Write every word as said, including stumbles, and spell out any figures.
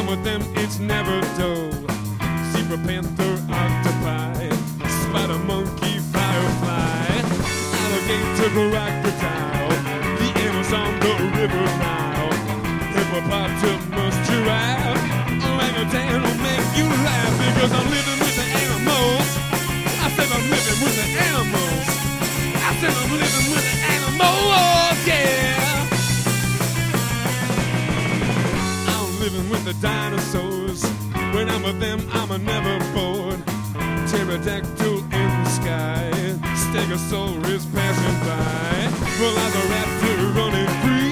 I'm with them, it's never dull. Zebra, panther, octopi, spider, monkey, firefly, alligator, crocodile, the Amazon, the river Nile, hippopotamus, giraffe, orangutan will make you laugh because I'm living with the animals. I said I'm living with the animals. I said I'm living with the animals, yeah. I'm living with the dinosaurs. When I'm with them, I'm a never bored. Pterodactyl in the sky, Stegosaurus passing by, Velociraptor running free.